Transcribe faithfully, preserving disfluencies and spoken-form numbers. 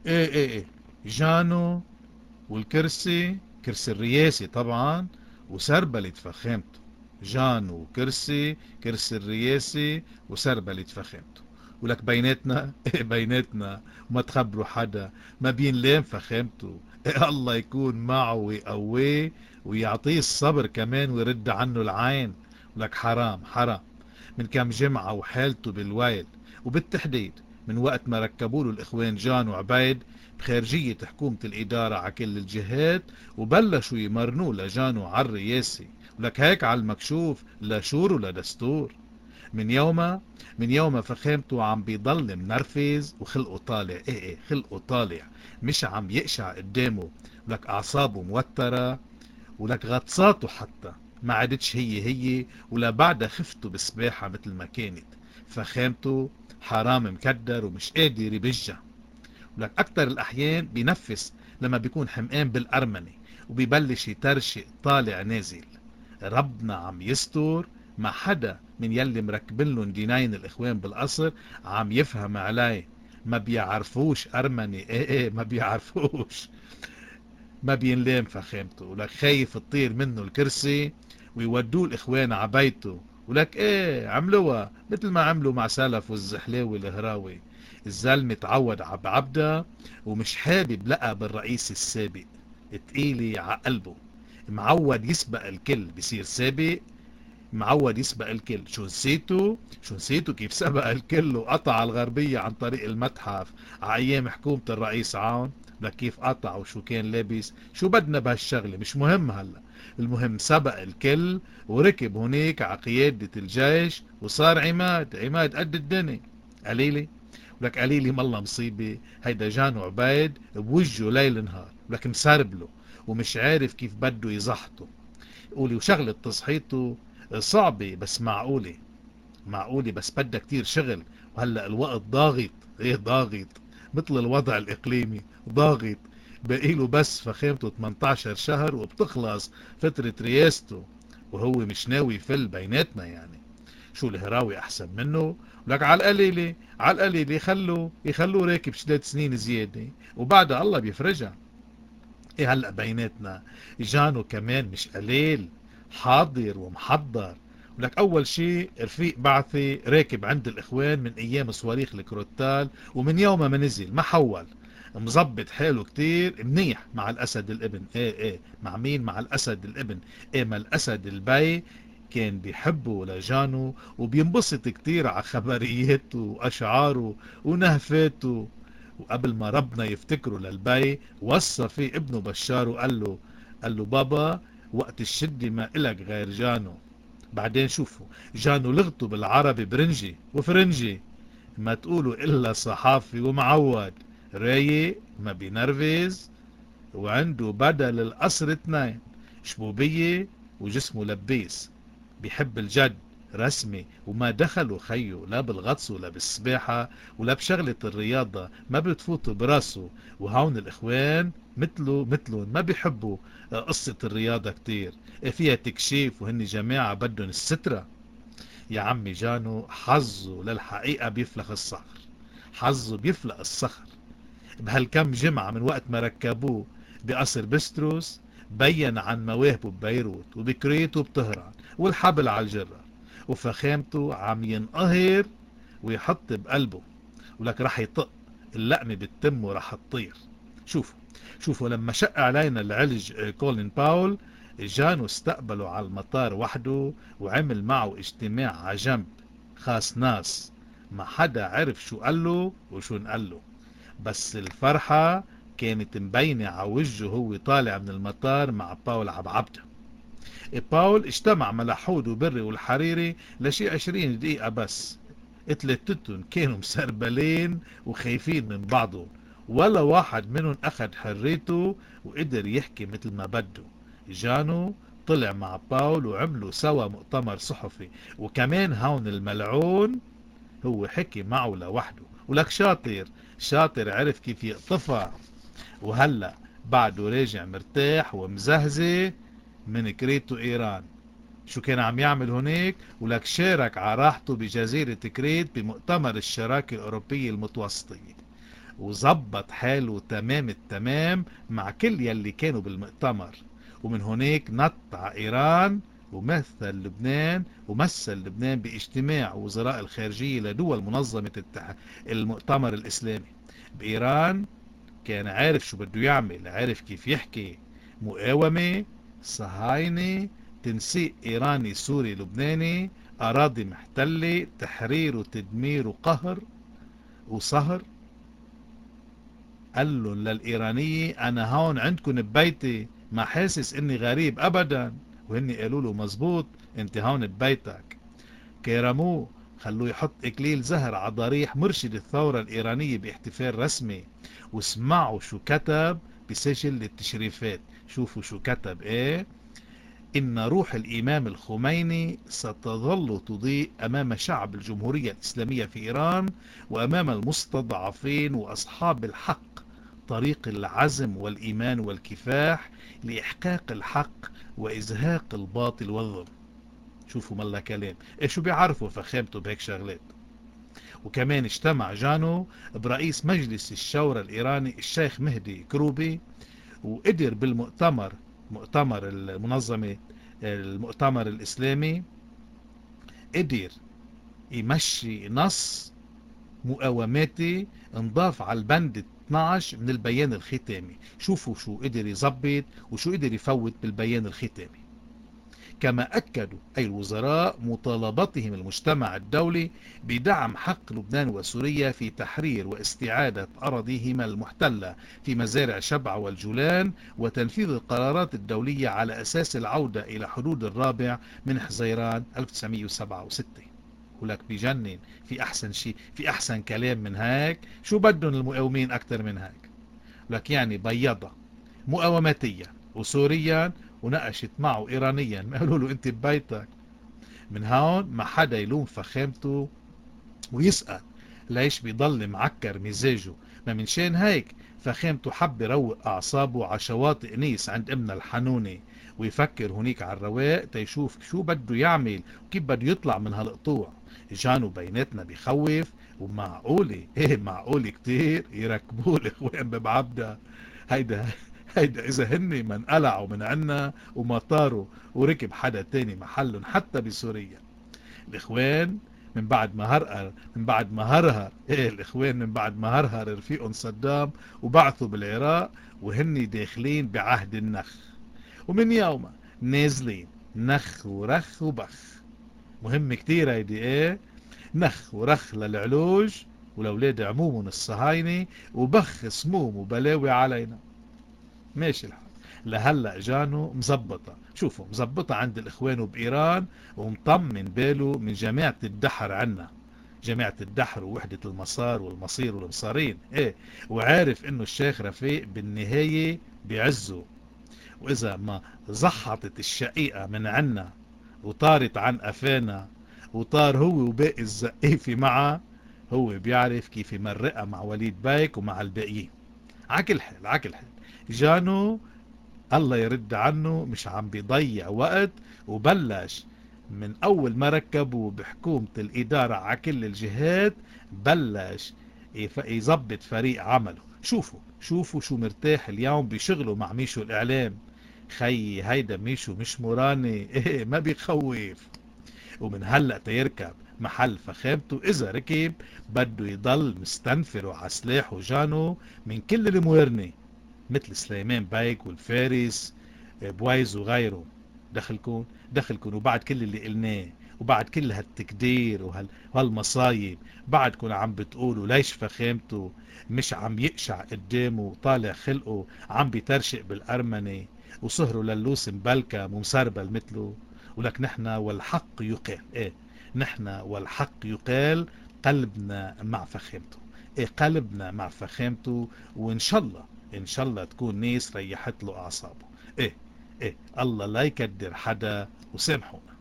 ايه ايه ايه جانو والكرسي، كرسي الرئاسي طبعا، وسربلة فخامته. جانو وكرسي، كرسي الرئاسي وسربلة فخامته. ولك بيناتنا ايه بيناتنا، وما تخبروا حدا، ما بينلام فخامته. إيه الله يكون معه ويقويه ويعطيه الصبر كمان ويرد عنه العين. ولك حرام حرام، من كم جمعة وحالته بالويل، وبالتحديد من وقت ما ركبوا له الإخوان جان وعبيد بخارجية حكومة الإدارة على كل الجهات، وبلشوا يمرنوه لجانو على الرئاسي. ولك هيك على المكشوف لا شور ولا دستور. من يومها من يومها فخامته عم بيضل منرفز وخلقه طالع، ايه ايه خلقه طالع، مش عم يقشع قدامه. ولك أعصابه موترة، ولك غطساته حتى ما عادتش هي هي، ولا بعدها خفته بسباحة مثل ما كانت. فخامته حرام مكدر ومش قادر يبجع. ولك أكتر الأحيان بينفس لما بيكون حمقان بالأرمني، وبيبلش يترشق طالع نازل. ربنا عم يستر، ما حدا من يلي مركبين لهم دينين الإخوان بالقصر عم يفهم عليه. ما بيعرفوش أرمني، ايه ايه ما بيعرفوش. ما بينلام فخامته، ولك خايف تطير منه الكرسي ويودوه الاخوان عبيته. ولك ايه عملوها مثل ما عملوا مع سلف والزحلاوي الهراوي. الزلمة تعود عب عبده، ومش حابب لقى بالرئيس السابق. تقيلي ع قلبه، معود يسبق الكل بصير سابق. معود يسبق الكل، شو نسيتوا شو نسيتوا كيف سبق الكل وقطع الغربية عن طريق المتحف على ايام حكومة الرئيس عون. لك كيف قطع وشو كان لابس، شو بدنا بهالشغلة مش مهم هلا. المهم سبق الكل وركب هناك على قيادة الجيش وصار عماد عماد قد الدنيا. قليلي ولك قليلي مالله مصيبة، هيدا جان عبيد بوجهه ليل نهار، ولك مسربله ومش عارف كيف بده يزحطه. قولي وشغلة تصحيته صعبة بس معقولة. معقولة بس بدها كتير شغل، وهلأ الوقت ضاغط. ايه ضاغط؟ مثل الوضع الإقليمي ضاغط. بقيله بس فخامته ثمانية عشر شهر وبتخلص فترة رئاسته، وهو مش ناوي يفل بيناتنا يعني. شو الهراوي أحسن منه؟ لك على القليلة على القليلة يخلوا يخلوه راكب ثلاث سنين زيادة، وبعدها الله بيفرجها. ايه هلأ بيناتنا جانو كمان مش قليل، حاضر ومحضر. ولك اول شي رفيق بعثي راكب عند الاخوان من ايام صواريخ الكروتال، ومن يوم ما نزل ما حول. مظبط حاله كتير منيح مع الاسد الابن. ايه ايه مع مين؟ مع الاسد الابن. ايه ما الاسد البي كان بيحبه لجانو وبينبسط كتير على خبرياته واشعاره ونهفاته. وقبل ما ربنا يفتكره للبي وصى فيه ابنه بشار وقال له قال له بابا وقت الشدة ما إلك غير جانو. بعدين شوفوا جانو لغته بالعربي برنجي وفرنجي، ما تقولوا إلا صحافي ومعود، رايق ما بينرفز، وعنده بدل القصر اتنين، شبوبية وجسمه لبيس. بيحب الجد رسمي، وما دخلوا خيه لا بالغطس ولا بالسباحة ولا بشغلة الرياضة، ما بتفوت براسه. وهون الإخوان مثله مثلهم ما بيحبوا آه، قصة الرياضة كتير. إيه فيها تكشيف وهن جماعة بدهم السترة. يا عمي جانو حظه للحقيقة بيفلخ الصخر، حظه بيفلق الصخر. بهالكم جمعة من وقت ما ركبوه بقصر بستروس بين عن مواهبه ببيروت وبكريت وبطهران والحبل على الجرة، وفخامته عم ينقهر ويحط بقلبه. ولك رح يطق اللقمة بالتم ورح تطير. شوفوا شوفوا لما شق علينا العلج آه، كولين باول، جانو استقبله على المطار وحده وعمل معه اجتماع على جنب خاص ناس، ما حدا عرف شو قال له وشو نقال له. بس الفرحة كانت مبينة على وجهه هو طالع من المطار مع باول عبعبته. باول اجتمع ملحود وبري والحريري لشي عشرين دقيقة بس. اتلتتن كانوا مسربلين وخايفين من بعضهم، ولا واحد منهم اخد حريته وقدر يحكي مثل ما بده. جانو طلع مع باول وعملوا سوا مؤتمر صحفي، وكمان هون الملعون هو حكي معه لوحده. ولك شاطر شاطر عرف كيف يقطفها. وهلأ بعده راجع مرتاح ومزهزه من كريت ايران. شو كان عم يعمل هناك؟ ولك شارك على راحته بجزيرة كريت بمؤتمر الشراكة الأوروبية المتوسطية. وظبط حاله تمام التمام مع كل يلي كانوا بالمؤتمر. ومن هناك نط على إيران ومثل لبنان ومثل لبنان باجتماع وزراء الخارجية لدول منظمة التح... المؤتمر الإسلامي بإيران. كان عارف شو بده يعمل، عارف كيف يحكي مقاومة صهاينة، تنسيق إيراني سوري لبناني، أراضي محتلة، تحرير وتدمير وقهر وصهر. قال لهم للإيرانية أنا هون عندكم ببيتي، ما حاسس إني غريب أبدا. وهن قالوا له مزبوط، انت هون ببيتك. كرموه، خلوه يحط إكليل زهر على ضريح مرشد الثورة الإيرانية باحتفال رسمي. واسمعوا شو كتب بسجل التشريفات. شوفوا شو كتب ايه: إن روح الإمام الخميني ستظل تضيء أمام شعب الجمهورية الإسلامية في إيران وأمام المستضعفين وأصحاب الحق طريق العزم والإيمان والكفاح لإحقاق الحق وإزهاق الباطل والظلم. شوفوا ملا كلام إيه، شو بيعرفوا فخامته بهيك شغلات. وكمان اجتمع جانو برئيس مجلس الشورى الإيراني الشيخ مهدي كروبي، وقدر بالمؤتمر، مؤتمر المنظمة المؤتمر الإسلامي، قدر يمشي نص مقاوماتي انضاف على البند اثنعش من البيان الختامي. شوفوا شو قدر يظبط وشو قدر يفوت بالبيان الختامي. كما أكدوا أي الوزراء مطالبتهم المجتمع الدولي بدعم حق لبنان وسوريا في تحرير واستعادة أراضيهما المحتلة في مزارع شبع والجولان، وتنفيذ القرارات الدولية على أساس العودة إلى حدود الرابع من حزيران ألف وتسعمئة وسبعة وستين. ولك بجنن، في أحسن شيء، في أحسن كلام من هيك؟ شو بدهم المقاومين أكتر من هيك؟ لك يعني بيضة مقاوماتيا وسوريا وناقشت معه إيرانيا، ما قالوا له أنت ببيتك. من هون ما حدا يلوم فخامته ويسأل ليش بيضل معكر مزاجه. ما من شان هيك فخامته حب يروق أعصابه على شواطئ نيس عند أمنا الحنونة، ويفكر هنيك على الرواق تيشوف شو بده يعمل وكيف بده يطلع من هالقطوع. جانو بيناتنا بيخوف، ومعقولة ايه معقولة كتير يركبوا الاخوان ببعبدة. هيدا هيدا اذا هني من قلعوا من عنا وما طاروا وركب حدا تاني محلهم حتى بسوريا. الاخوان من بعد ما هرقر من بعد ما هرهر ايه الاخوان من بعد ما هرهر رفيقهم صدام وبعثوا بالعراق، وهني داخلين بعهد النخ، ومن يومها نازلين نخ ورخ وبخ. مهم كتير هيدي ايه، نخ ورخ للعلوج ولولاد عمومهم الصهاينة، وبخ سموم وبلاوي علينا. ماشي الحال. لهلأ جانو مزبطة، شوفوا مزبطة عند الإخوان بإيران، ومطمن باله من جماعة الدحر عنا، جماعة الدحر ووحدة المسار والمصير والمصارين ايه. وعارف انه الشيخ رفيق بالنهاية بيعزه، وإذا ما زحطت الشقيقة من عنا وطارت عن قفانا وطار هو وباقي الزقيفي معه، هو بيعرف كيف يمرقها مع وليد بايك ومع الباقيين. عكل حال عكل حال جانو الله يرد عنه مش عم بيضيع وقت، وبلش من أول ما ركبوا بحكومة الإدارة على كل الجهات بلش يظبط فريق عمله. شوفوا شوفوا شو مرتاح اليوم بشغله مع ميشو الإعلام. خي هيدا ميشو مش مراني ايه، ما بيخوف. ومن هلأ تيركب محل فخامته، إذا ركب بده يضل مستنفر على سلاحه جانو من كل المويرني، مثل سليمان بايك والفارس بوايز وغيره. دخلكم دخلكم وبعد كل اللي قلناه وبعد كل هالتكدير وهال وهالمصايب بعدكم عم بتقولوا ليش فخامته مش عم يقشع قدامه وطالع خلقه عم بيترشق بالأرمنة وصهره للوس مبلكم ومسربل مثله. ولك نحن والحق يقال ايه، نحن والحق يقال قلبنا مع فخامته، ايه قلبنا مع فخامته. وان شاء الله ان شاء الله تكون ناس ريحت له اعصابه. ايه ايه الله لا يكدر حدا وسامحونا.